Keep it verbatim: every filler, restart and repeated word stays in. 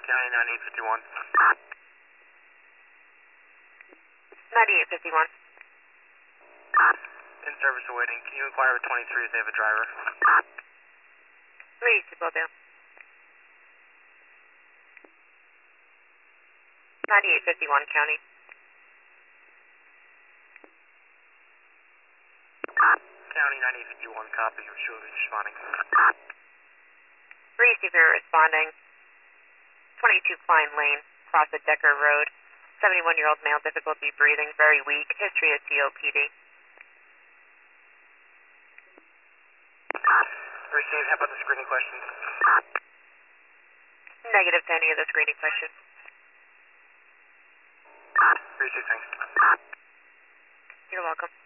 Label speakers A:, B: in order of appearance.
A: County ninety-eight fifty-one.
B: ninety-eight fifty-one.
A: In service awaiting. Can you inquire with twenty-three if they have a driver?
B: three to go down. ninety-eight fifty-one County.
A: County ninety-eight fifty-one, copy. She will be responding.
B: three Superior responding. twenty-two Klein Lane, Crossett Decker Road. seventy-one-year-old male, difficulty breathing, very weak. History of C O P D.
A: Received. How about the screening questions?
B: Negative to any of the screening questions.
A: Received, thanks.
B: You're welcome.